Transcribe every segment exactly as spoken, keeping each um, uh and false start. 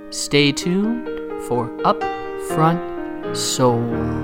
Stay tuned for Upfront Soul.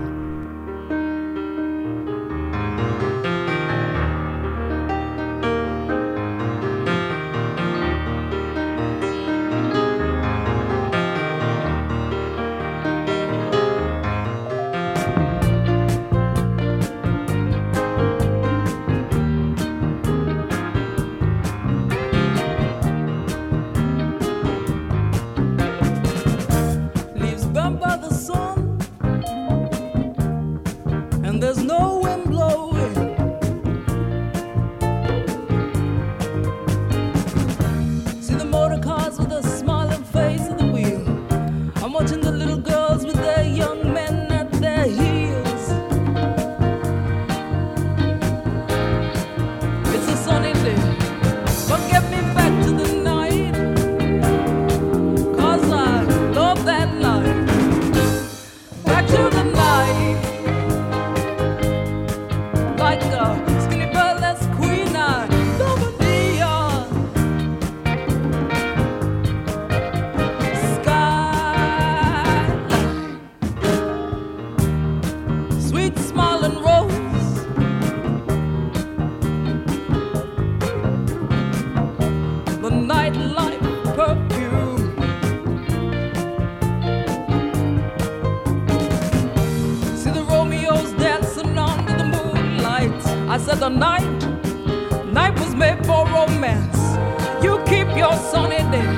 The night, night was made for romance. You keep your sunny day.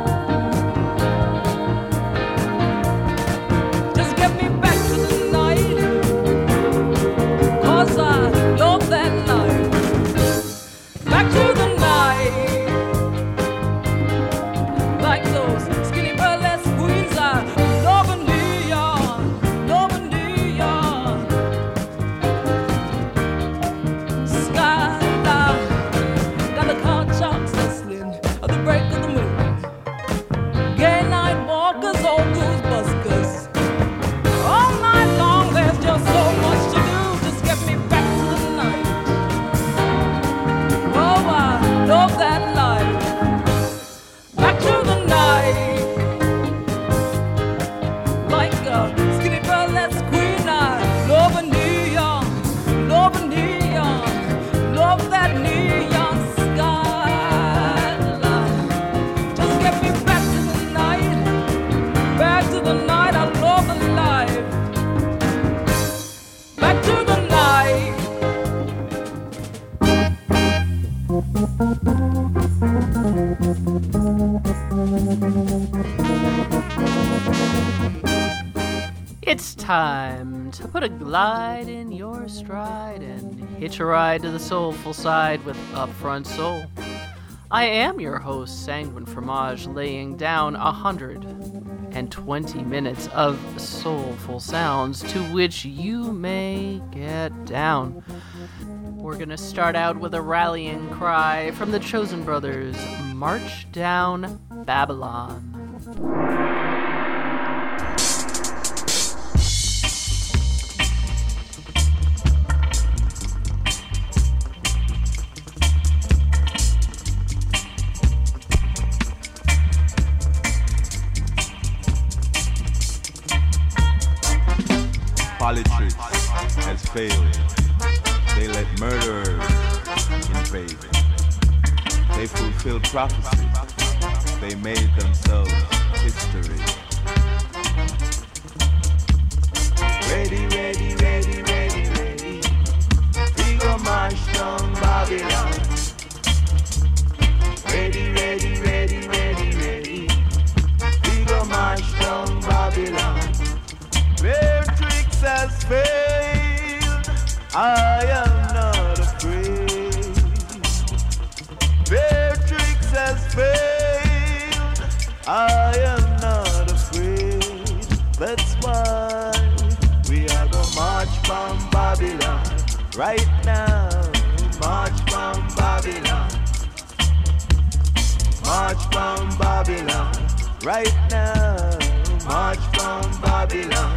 Just get me back to the night, 'cause I love that night. Back to the night, like those skinny burlesque queens. I love a New York, love a New York. It's time to put a glide in your stride and hitch a ride to the soulful side with Upfront Soul. I am your host, Sanguine Fromage, laying down one hundred twenty minutes of soulful sounds to which you may get down. We're gonna start out with a rallying cry from the Chosen Brothers, March Down Babylon. Politics has failed. They let murderers invade. They fulfilled prophecy. They made themselves history. Ready, ready, ready, ready, ready. We go march down Babylon. Ready, ready, ready, ready, ready. We go march down Babylon. Where tricks has failed, I am not afraid. Where tricks has failed, I am not afraid. That's why we are gonna march from Babylon right now. March from Babylon. March from Babylon right now. March from Babylon.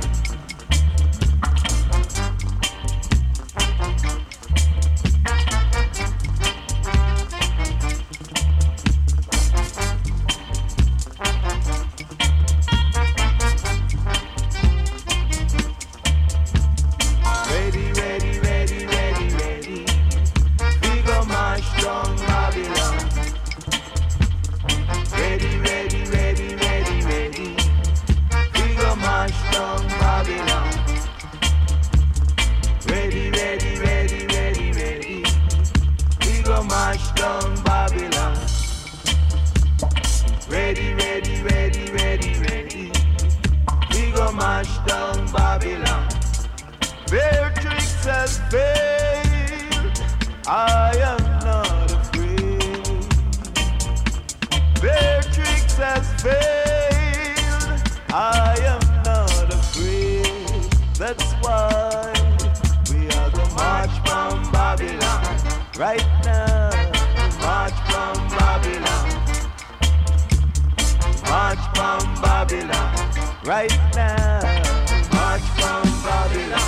mash down Babylon. Their tricks has failed. I am not afraid. Their tricks has failed. I am not afraid. That's why we are the march from Babylon. Right now, march from Babylon. March from Babylon. Right now, march from Babylon.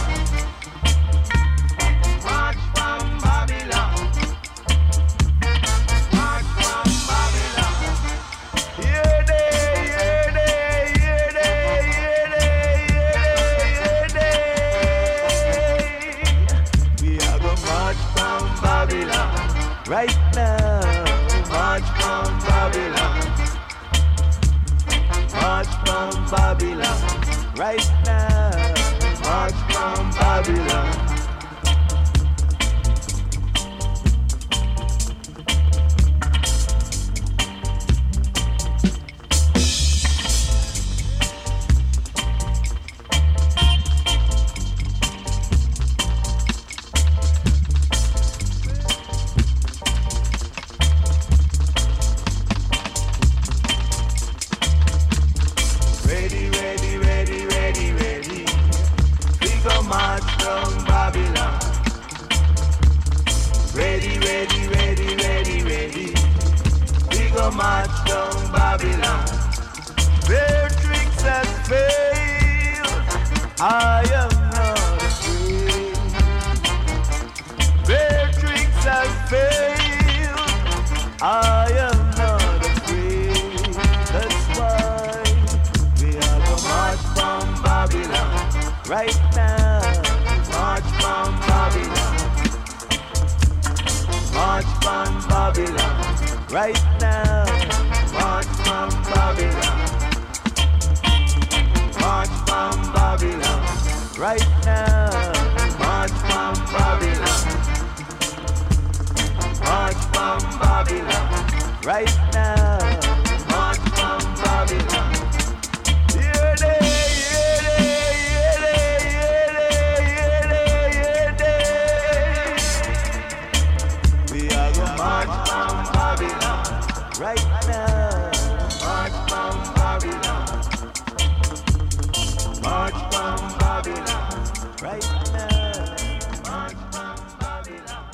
March from Babylon. March from Babylon. Hear they, hear they, hear they, hear they, hear they, hear they. We are gonna march from Babylon. Right now, march from Babylon. March from Babylon. Right now, march from Babylon. Ready, ready, ready, ready, ready. We go march down Babylon. Ready, ready, ready, ready, ready. We go march down Babylon. Their tricks have failed. I am not afraid. Their tricks have failed. I am not afraid. That's why we are the march from Babylon. Right now, march from Babylon. March from Babylon. Right now, march from Babylon. March from Babylon. Right now, march from Babylon. March from Babylon. Right now, march from Babylon. Hear they, hear they, hear they, hear they, hear they, hear they. We are gonna march from Babylon. Right now, march from Babylon. March from Babylon. Right now, march from Babylon.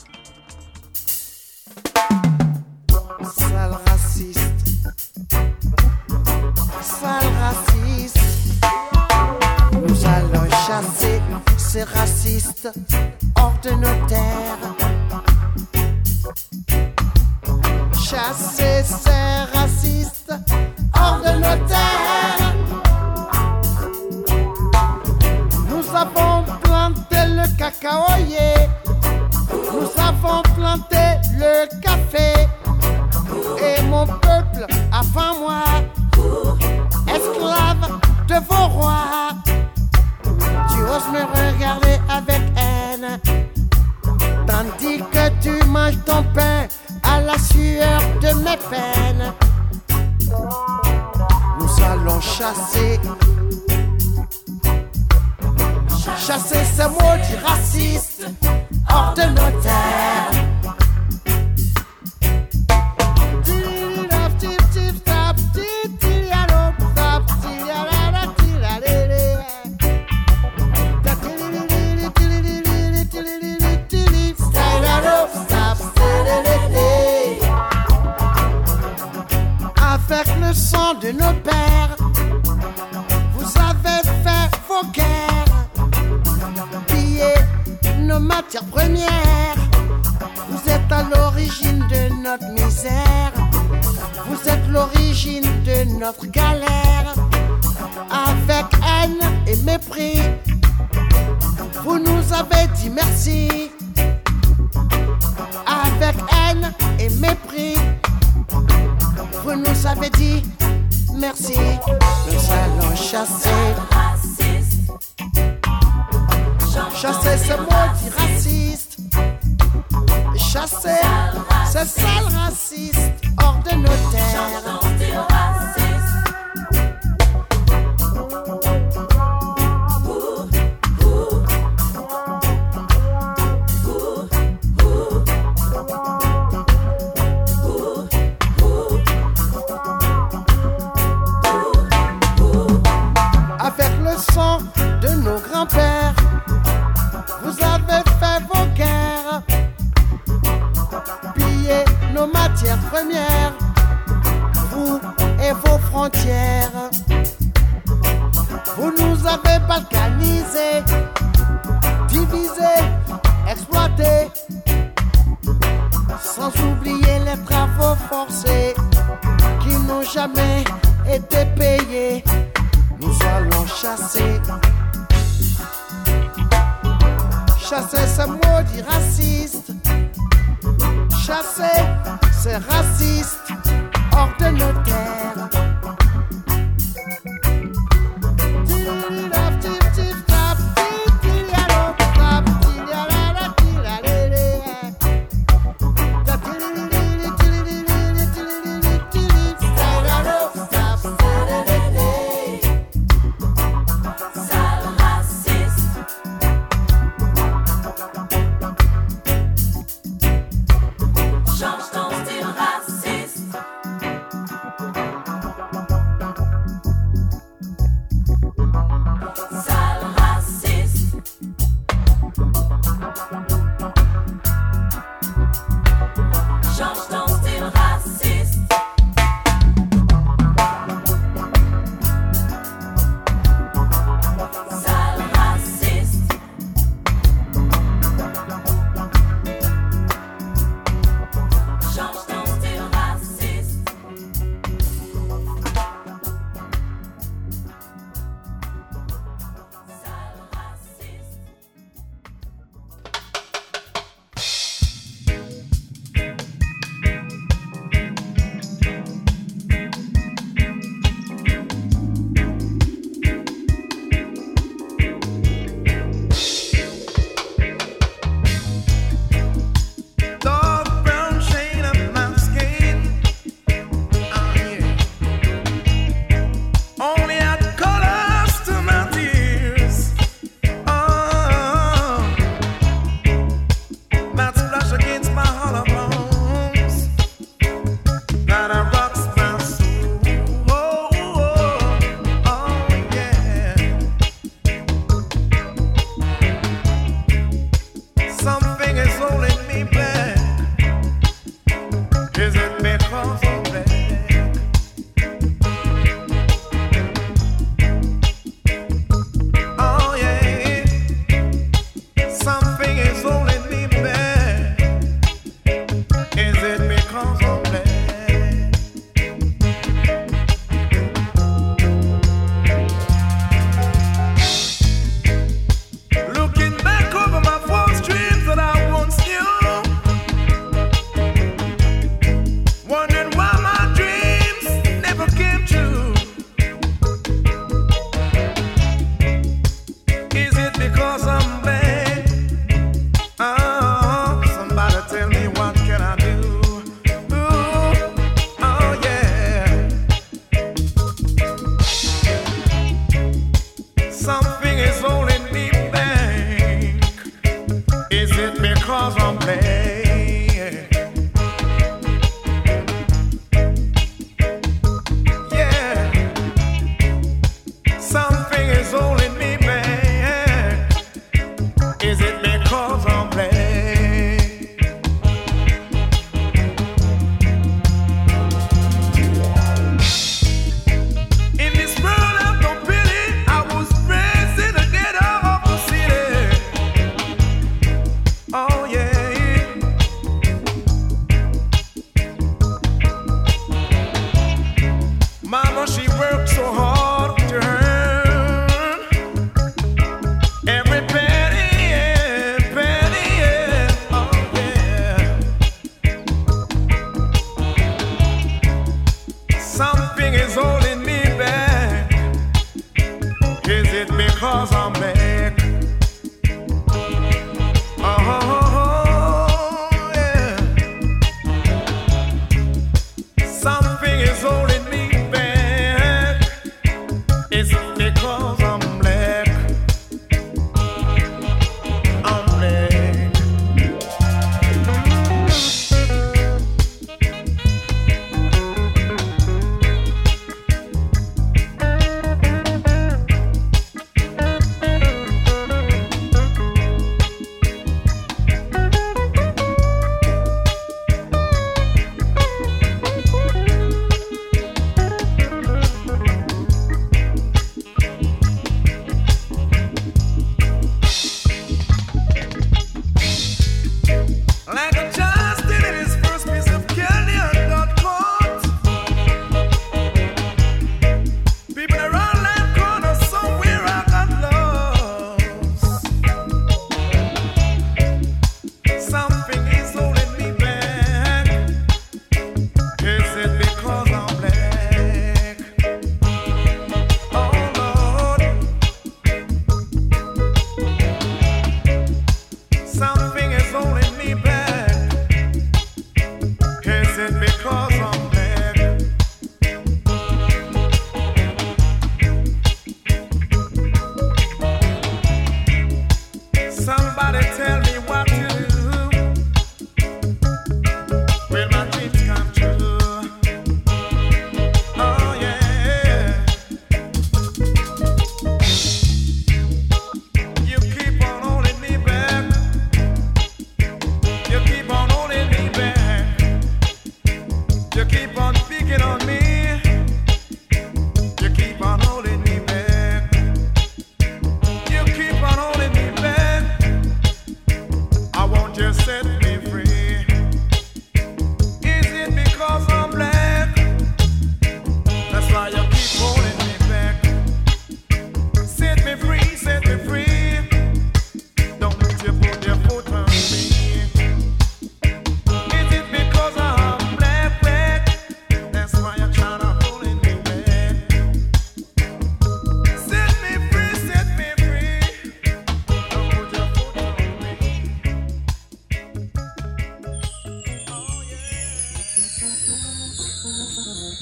Sale raciste, sale raciste. Nous allons chasser ces racistes hors de nos terres. Chasser ces racistes hors de nos terres. Nous avons planté le cacaoyer. Nous avons planté le café. Et mon peuple avant moi, esclave de vos rois. Tu oses me regarder avec haine, tandis que tu manges ton pain à la sueur de mes peines. Nous allons chasser, chasser ces maudits racistes hors de nos terres. Avec le sang de nos pères, vous avez fait vos guerres, pillé nos matières premières. Vous êtes à l'origine de notre misère, vous êtes l'origine de notre galère. Avec haine et mépris, vous nous avez dit merci. Avec haine et mépris, vous nous avez dit merci. Nous allons chasser, chasser ces maudits racistes, chasser ces sales racistes hors de nos terres. frontières. Vous nous avez balkanisés, divisés, exploités, sans oublier les travaux forcés qui n'ont jamais été payés. Nous allons chasser, chasser ce maudit raciste, chasser ces racistes hors de nos terres.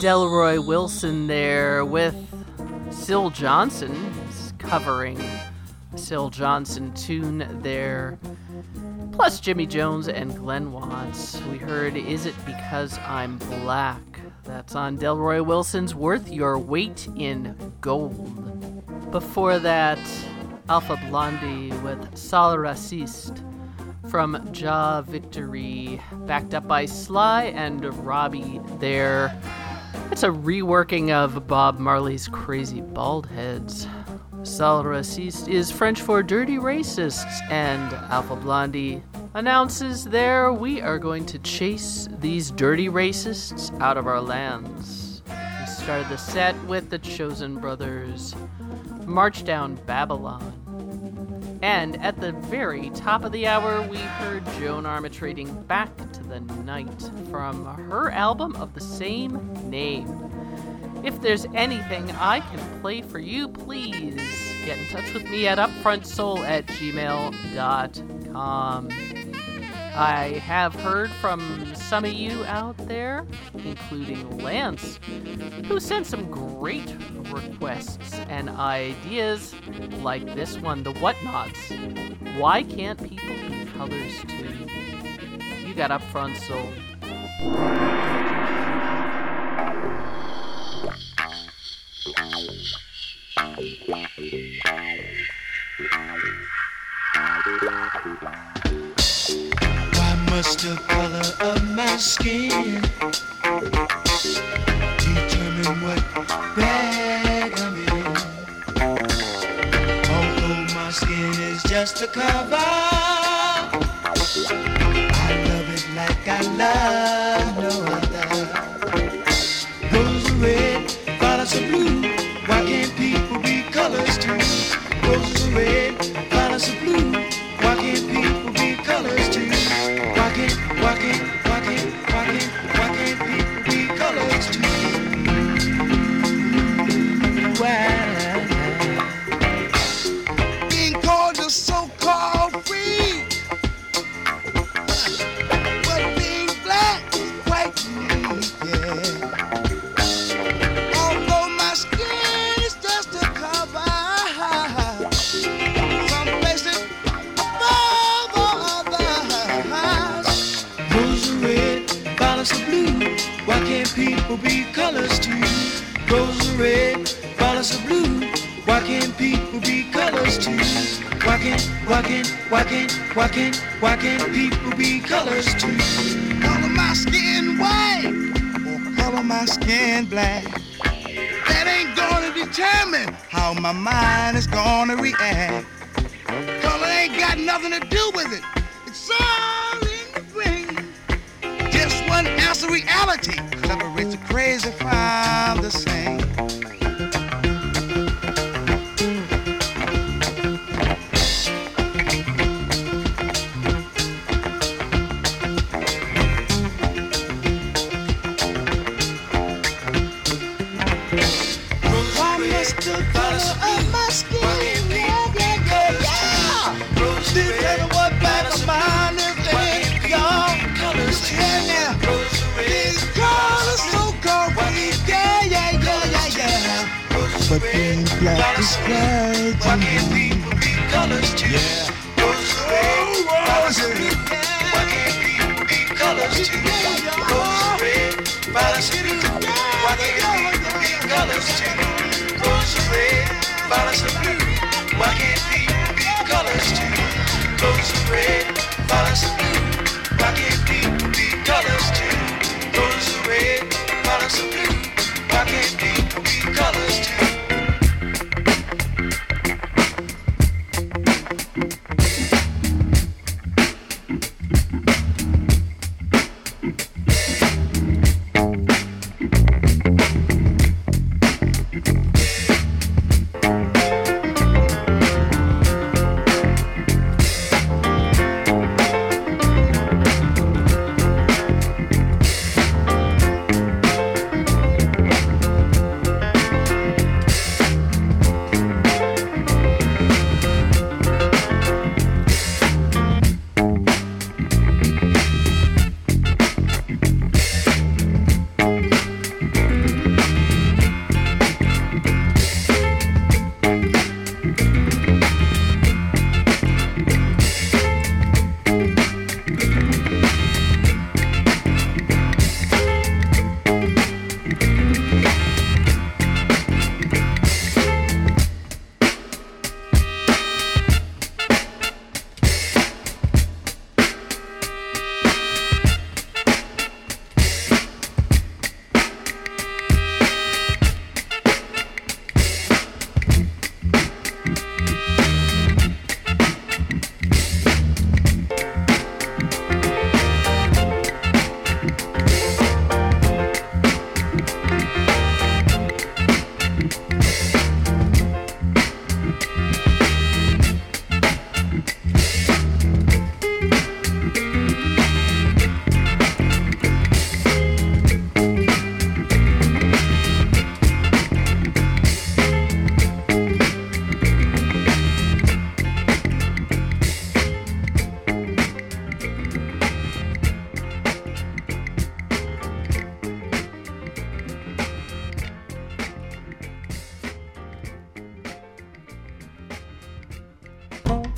Delroy Wilson there with Syl Johnson covering a Syl Johnson tune there. Plus Jimmy Jones and Glenn Watts. We heard Is It Because I'm Black? That's on Delroy Wilson's Worth Your Weight in Gold. Before that, Alpha Blondy with Sale Raciste from Ja Victory, backed up by Sly and Robbie there. It's a reworking of Bob Marley's Crazy Bald Heads. Sale Raciste is French for dirty racists, and Alpha Blondy announces there we are going to chase these dirty racists out of our lands. We started the set with the Chosen Brothers, March Down Babylon. And at the very top of the hour, we heard Joan Armatrading Back to the Night from her album of the same name. If there's anything I can play for you, please get in touch with me at upfrontsoul at gmail dot com. I have heard from some of you out there, including Lance, who sent some great requests and ideas like this one, the Whatnots. Why can't people be colors too? You got Upfront Soul. Must the color of my skin determine what bag I'm in? Although my skin is just a cover, I love it like I love no other. Roses are red, violets are blue. Why can't people be colors too? Roses are red, violets are blue. Why can't people be colors too? Why can't, why can't, why can't, why can't, why can't people be colors too? Why? Being called a so-called freak, but being black is quite unique, yeah. Although my skin is just a cover, some places above others. Roses are red, violets are blue. Why can't people be colors too? Roses are red, violets are blue. Why can't people be colors too? Why can't, why can't, why can't, why can't, why can't people be colors too? Color my skin white or color my skin black. That ain't gonna determine how my mind is gonna react. Color ain't got nothing to do with it. It's all in the brain. Just one answer, reality separates the crazy from the sane. But being black is right. Why can't people be colors too? Yeah. Roses are red, violets are blue. Why can't people be colors too? Roses are red, violets are blue. Why can't people be colors too? Roses are red, violets are blue. Why can't people be colors too? Roses are red, violets are blue. Why can't people be colors too? Roses are red, violets are blue. Why can't people be colors too?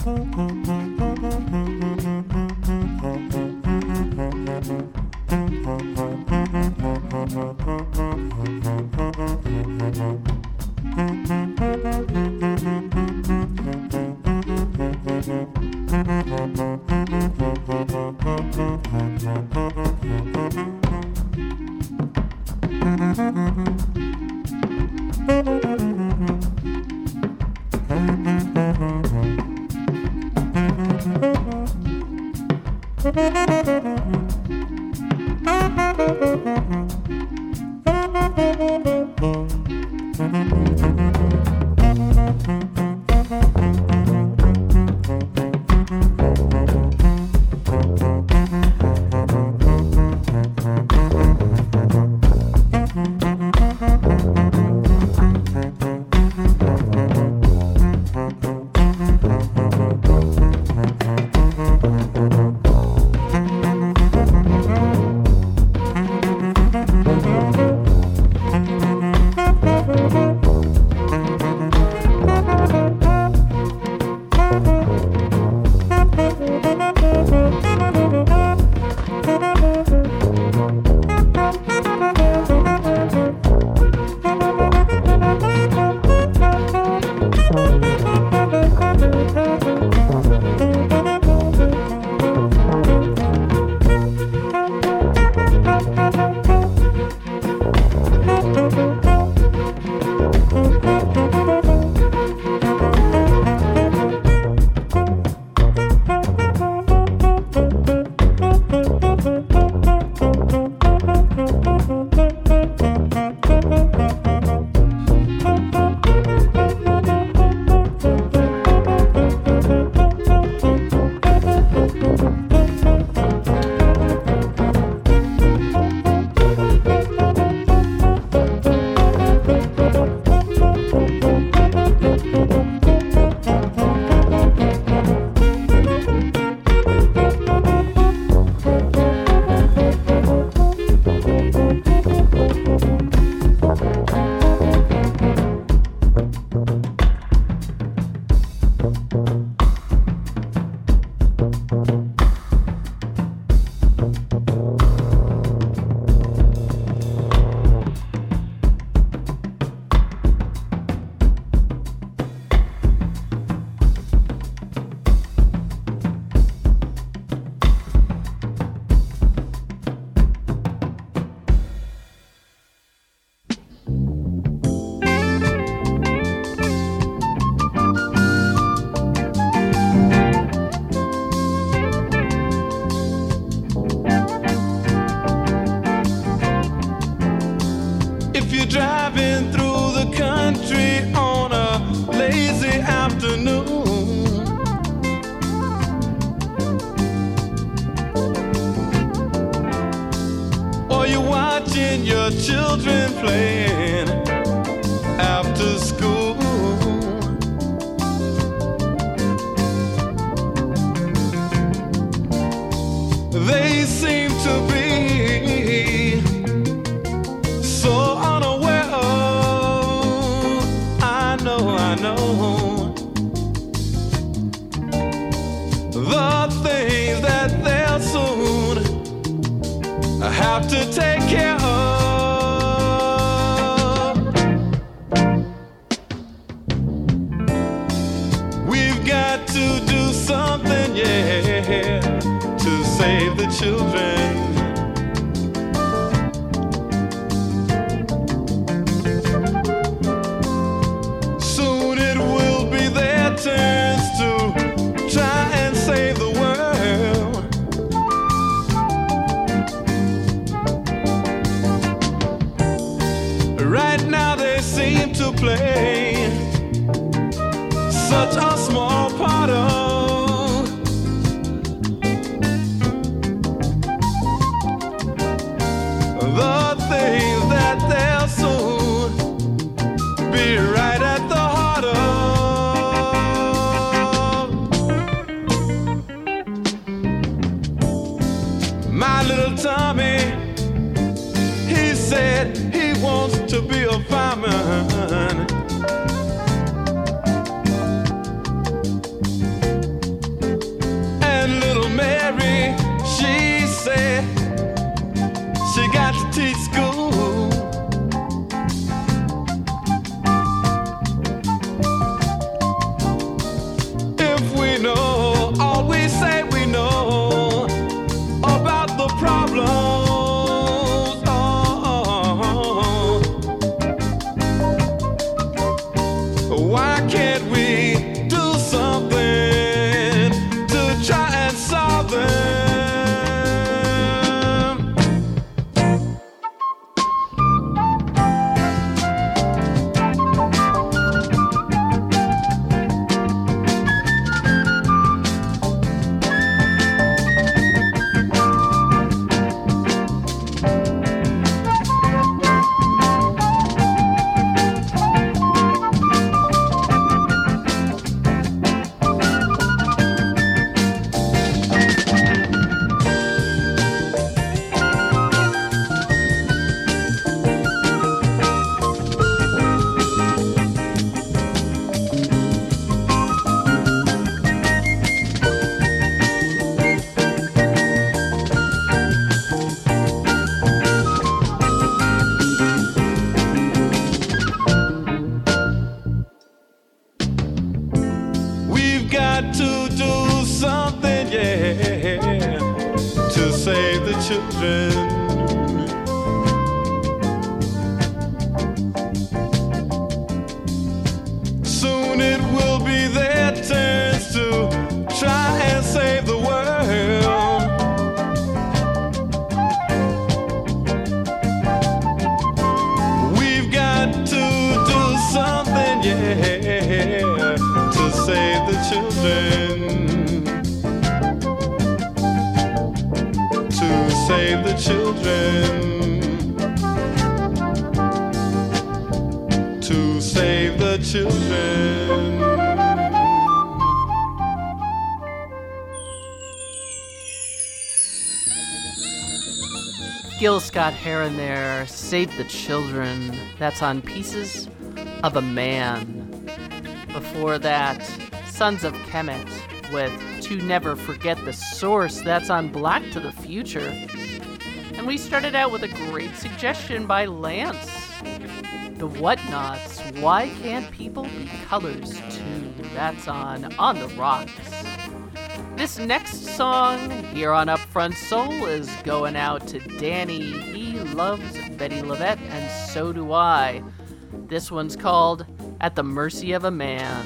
Children playing after school. They seem to be so unaware of, I know, I know, the things that they'll soon have to take care of. Something, yeah, to save the children. Soon it will be their turns to try and save the world. Right now they seem to play such a small part of the things that they'll soon be right at the heart of. My little Tommy, he said he wants to be a fireman. Why can't we do something to try and solve them? We've got to do something, yeah, to save the children. Soon it will be their turns to try and save the world. We've got to do something, yeah, to save the children. To save the children. To save the children. Gil Scott Heron there, Save the Children. That's on Pieces of a Man. Before that, Sons of Kemet with To Never Forget the Source. That's on Black to the Future. And we started out with a great suggestion by Lance. The Whatnots, Why Can't People Be Colors Too? That's on On the Rocks. This next song here on Upfront Soul is going out to Danny. He loves Betty LaVette, and so do I. This one's called At the Mercy of a Man.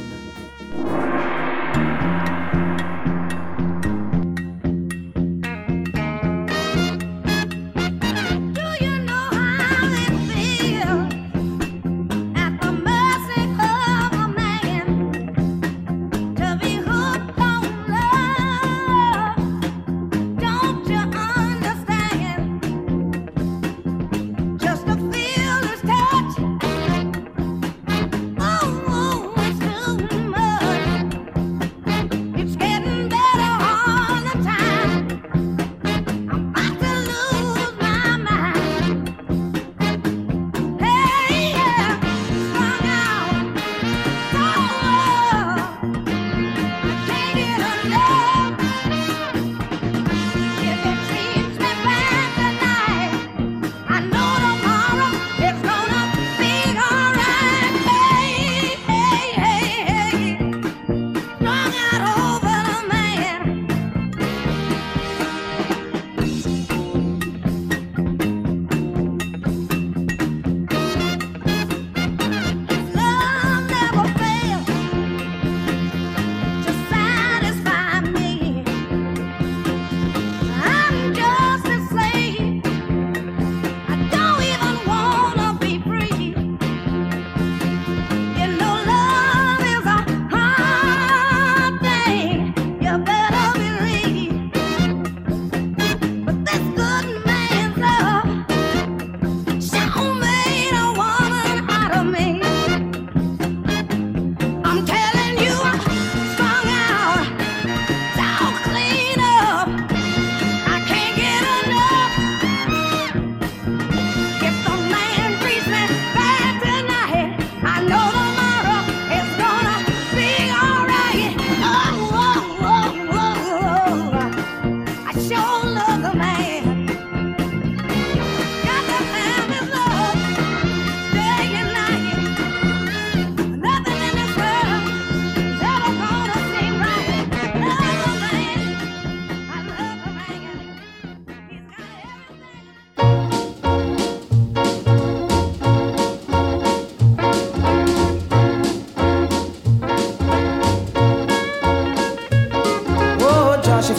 Oh, it's too much.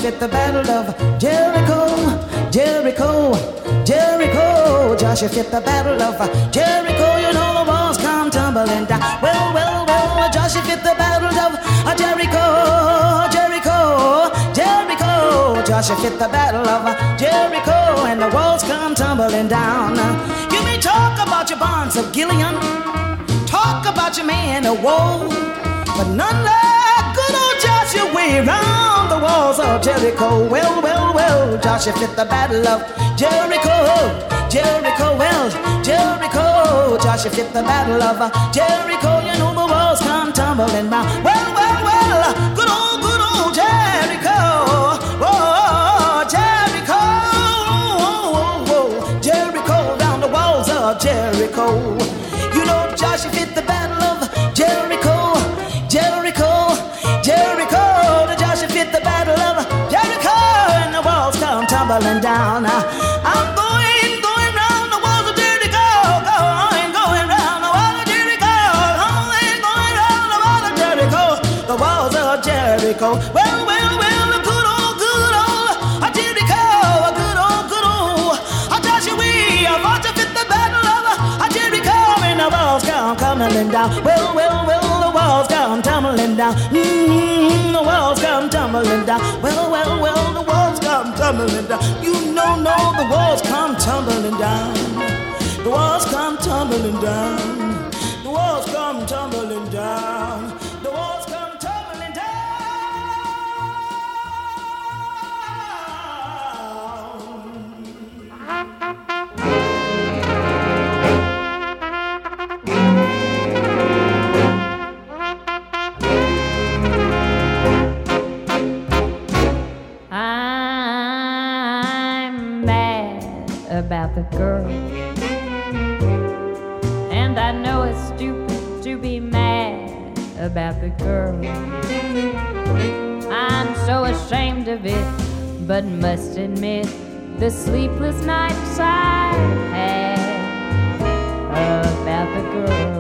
fit the battle of Jericho, Jericho, Jericho. Joshua fit the battle of Jericho. You know the walls come tumbling down. Well, well, well, Joshua fit the battle of Jericho, Jericho, Jericho. Joshua fit the battle of Jericho, and the walls come tumbling down. You may talk about your bonds of Gilead, talk about your man of woe, but none like good old Joshua way round the walls of Jericho. Well, well, well, Joshua fit the battle of Jericho, Jericho, well, Jericho. Joshua fit the battle of Jericho. You know the walls come tumbling down. Well, well, well, good old, good old Jericho. Oh, Jericho, oh, oh, oh, Jericho, round the walls of Jericho. You know Joshua fit the battle of Jericho, Jericho, Jericho. The Joshua fit the battle of Jericho, and the walls come tumbling down. I'm going, going round the walls of Jericho, going, going round the walls of Jericho, going, going round the walls of Jericho, the walls of Jericho. Well, well, well, the good old, good old Jericho, a good old, good old Joshua, we are about to fit the battle of Jericho, and the walls come tumbling down. Well, well, well, the walls come tumbling down. Mm-hmm, the walls come tumbling down. Well, well, well, the walls come tumbling down. You know, no, the walls come tumbling down. The walls come tumbling down. The walls come tumbling down. The walls come tumbling down. I'm mad about the girl, and I know it's stupid to be mad about the girl. I'm so ashamed of it, but must admit the sleepless nights I had about the girl.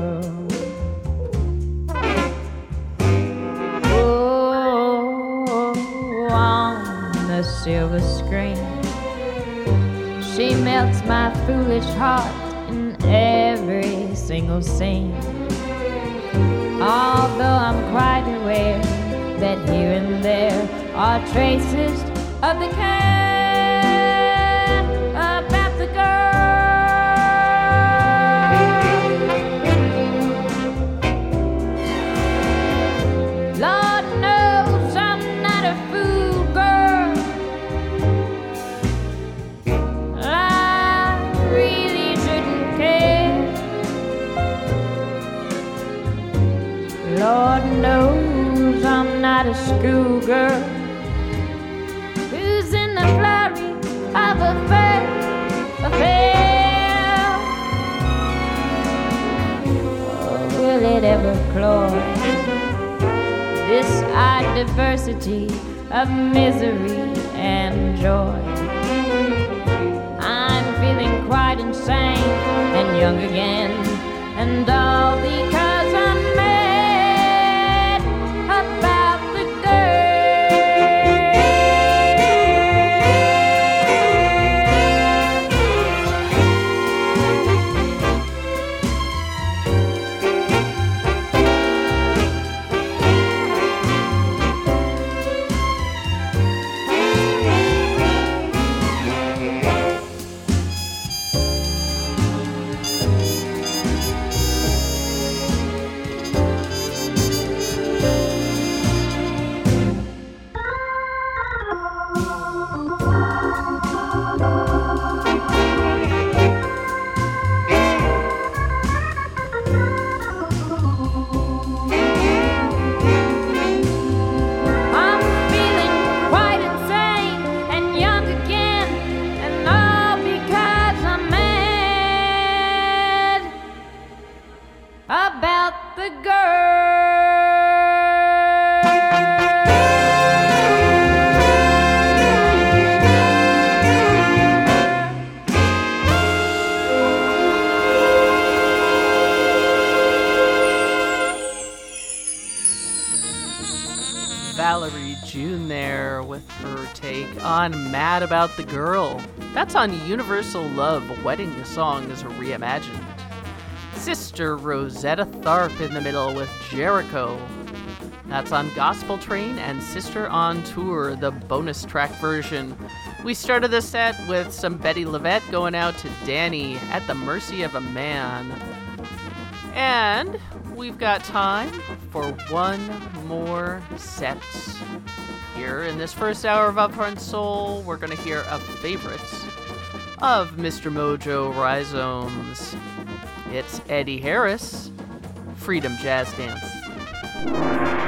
Oh, on the silver screen, she melts my foolish heart in every single scene. Although I'm quite aware that here and there are traces of the care about the girl. Lord knows I'm not a fool, girl. I really shouldn't care. Lord knows I'm not a schoolgirl who's in the flurry of a fair affair. Oh, will it ever cloy this odd diversity of misery and joy? I'm feeling quite insane and young again, and all because I'm mad about the Valerie June there with her take on Mad About the Girl. That's on Universal Love, Wedding Songs Reimagined. Sister Rosetta Tharpe in the middle with Jericho. That's on Gospel Train and Sister on Tour, the bonus track version. We started the set with some Betty Levette going out to Danny, At the Mercy of a Man. And we've got time for one more set. Here in this first hour of Upfront Soul, we're going to hear a favorite of Mister Mojo Rhizomes. It's Eddie Harris, Freedom Jazz Dance.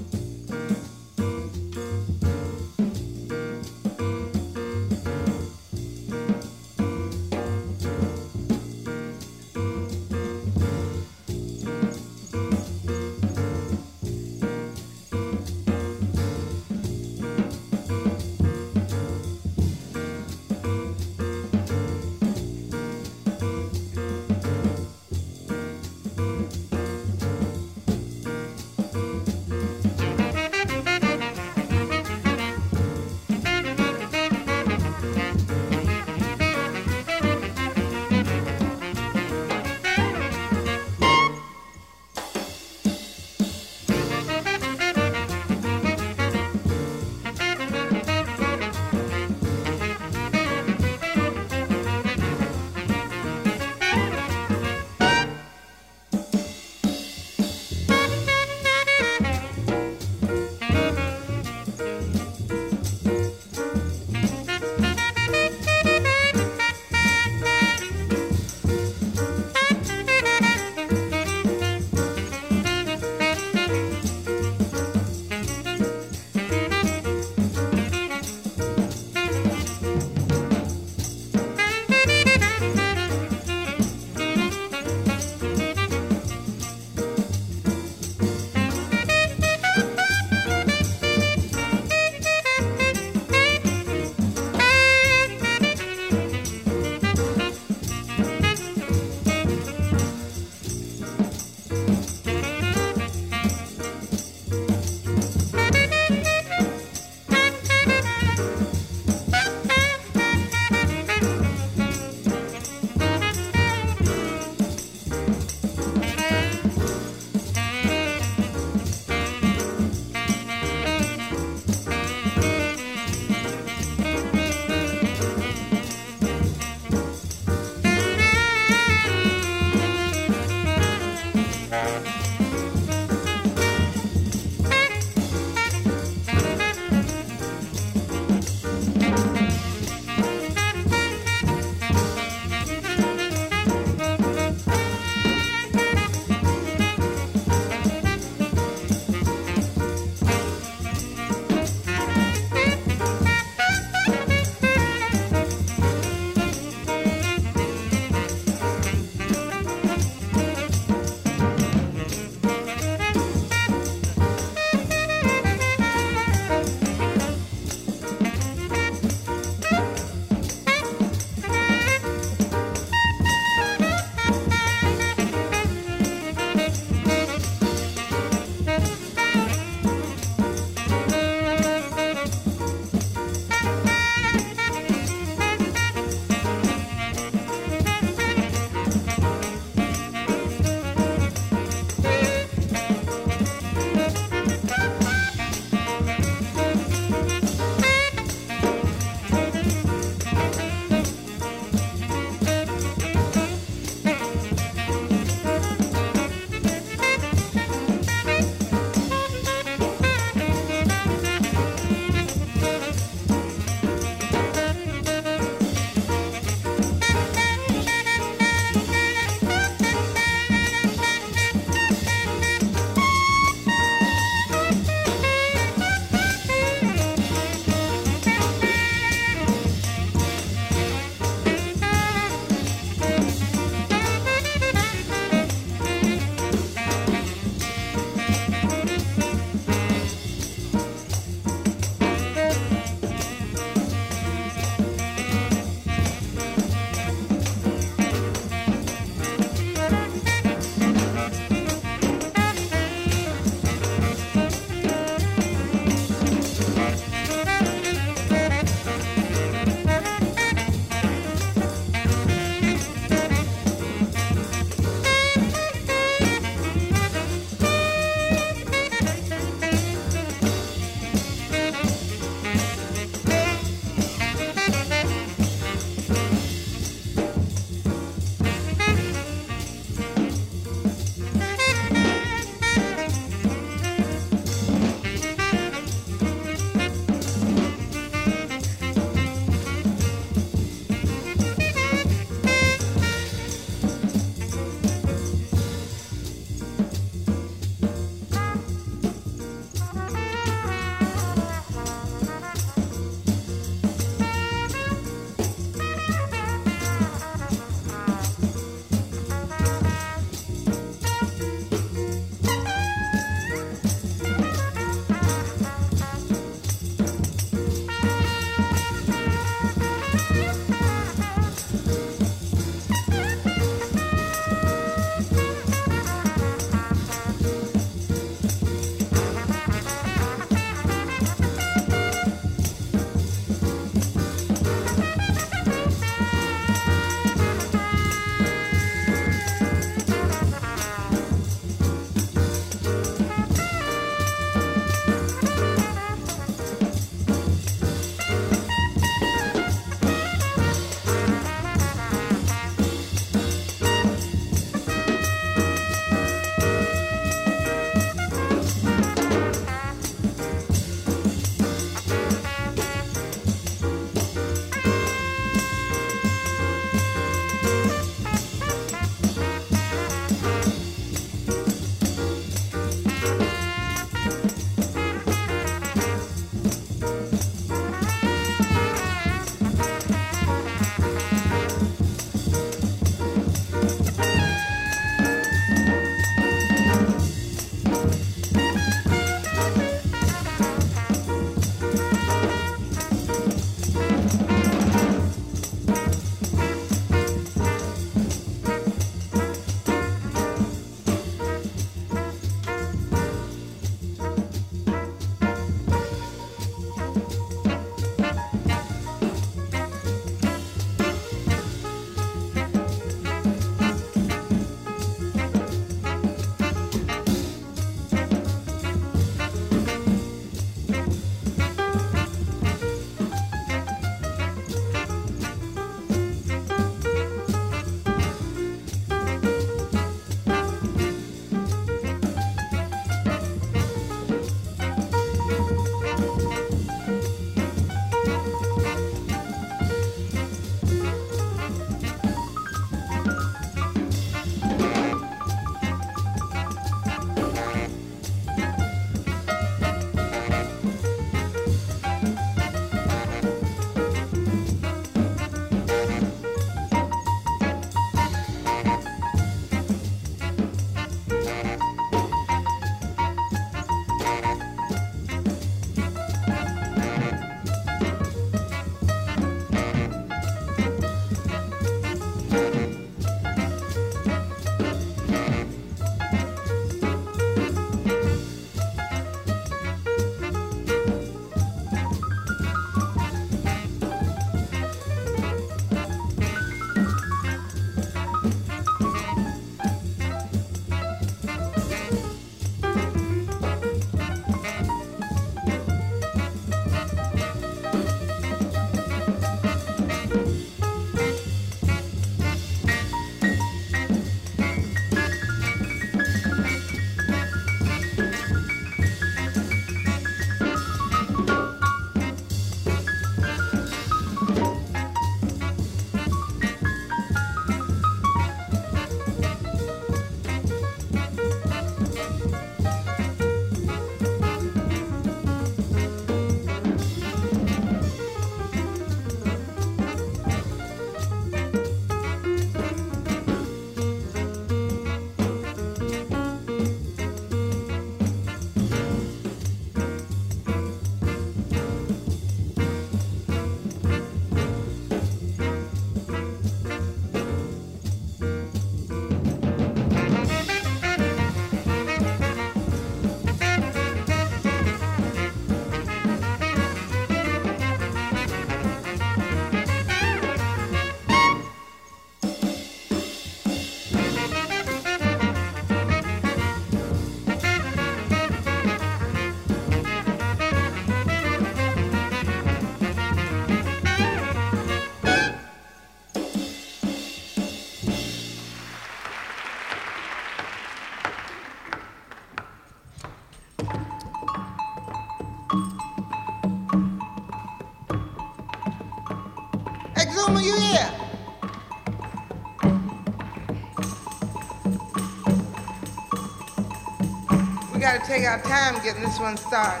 got to take our time getting this one started.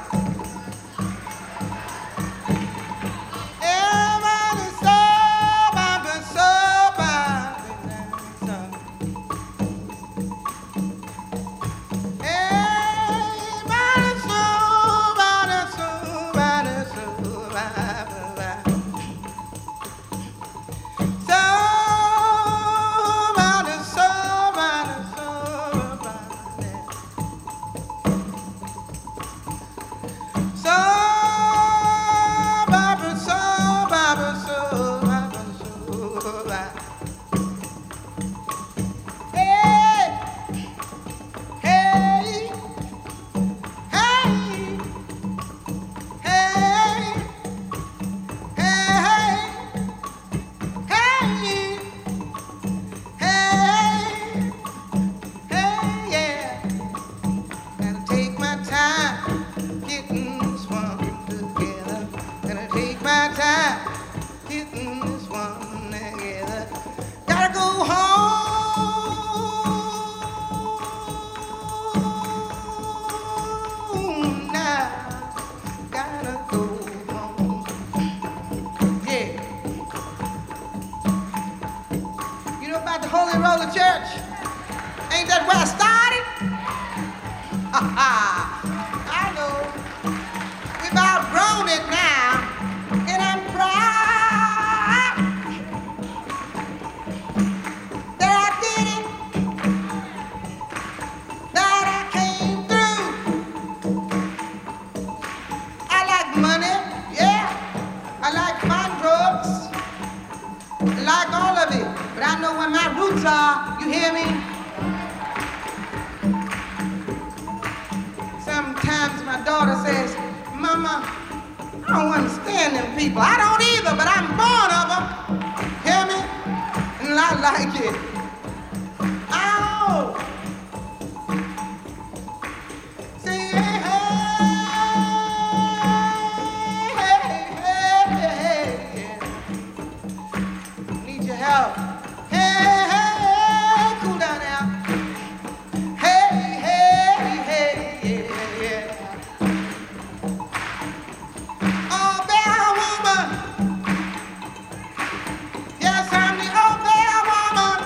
Everybody's so bobbing, so bobbing, so. Everybody's so bobbing, so bobbing, so bobbing. So bobbing, so bobbing, so bobbing. So Barbara, so Barbara, so Barbara, so Barbara. Hey, hey, hey, hey, hey, hey, hey, yeah. Gotta take my time. Getting this one together. Gonna take my time getting this one together. Gotta go home now. Gotta go home. Yeah. You know about the Holy Roller Church? Ain't that where I started? Ha ha. I know. We've outgrown it now, and I'm proud that I did it, that I came through. I like money, yeah. I like fine drugs. I like all of it, but I know where my roots are. You hear me? Sometimes my daughter says, Mama, I don't understand them people. I don't either, but I'm born of them. Hear me? And I like it. Ow! See, hey, hey, hey, hey, hey, yeah. Need your help. Hey, hey, hey, cool down now. Hey, hey, hey, yeah, yeah. Oh, bear woman. Yes, I'm the old bear woman.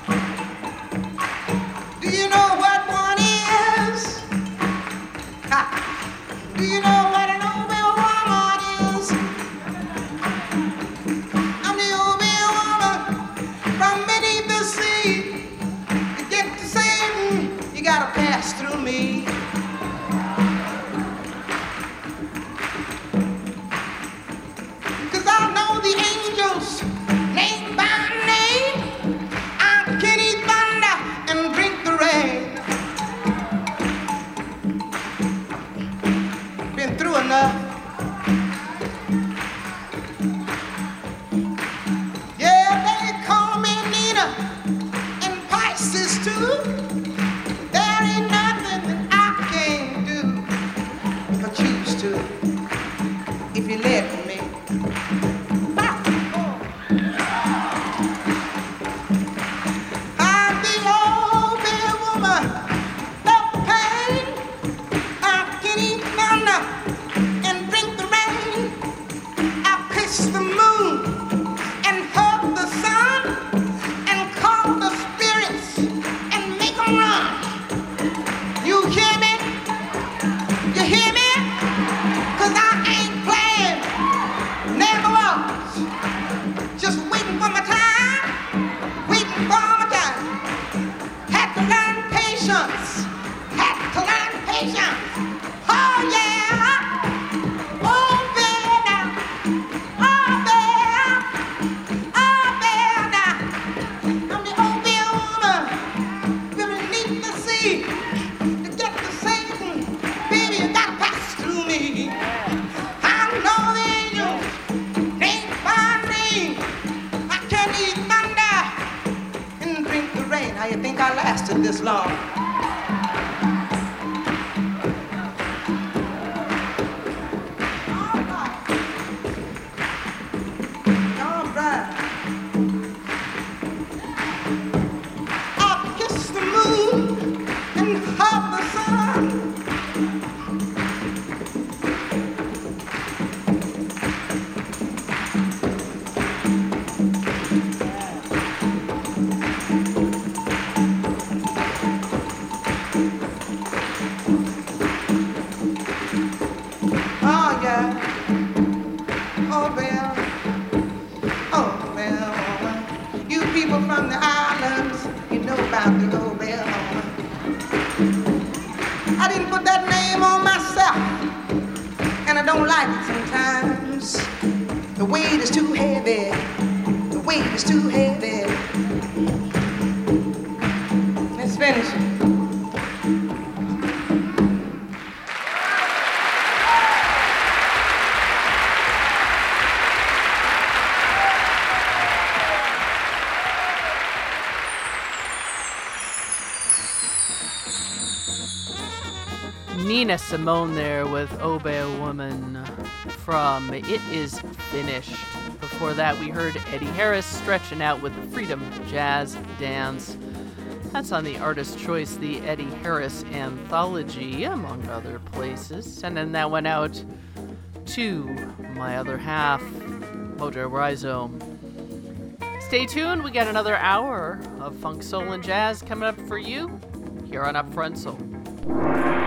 Do you know what one is? Ha. Do you know what an old bear woman is? I'm the old bear woman from beneath the sea. To get to Satan, you gotta pass through me. Cause I know the angels, name by name. I can eat thunder and drink the rain. Been through enough. Yeah, they call me Nina and Pisces too. There ain't nothing that I can't do if I choose to, if you let me. I'm the old bear woman, no pain. I can eat thunder and drink the rain. I kiss the moon and hug the sun and call the spirits and make them run. You hear me? You hear me? Cause I ain't playing, never was. Just waiting for my time, waiting for my time. Had to learn patience, had to learn patience. Oh yeah, oh bear now, oh bear, oh bear now. I'm the old bear woman, beneath the sea. To get to Satan, baby, you gotta pass through me. I know the angels, name by name. I can eat thunder and drink the rain. How you think I lasted this long? All right. All right. I kiss the moon and hug the sun. about the old bell horn. I didn't put that name on myself, and I don't like it sometimes. The weight is too heavy. The weight is too heavy. Let's finish it. Nina Simone there with Obey a Woman from It Is Finished. Before that, we heard Eddie Harris stretching out with Freedom Jazz Dance. That's on the Artist Choice, the Eddie Harris Anthology, among other places. And then that went out to my other half, Mojo Rhizome. Stay tuned, we got another hour of funk, soul, and jazz coming up for you here on Upfront Soul.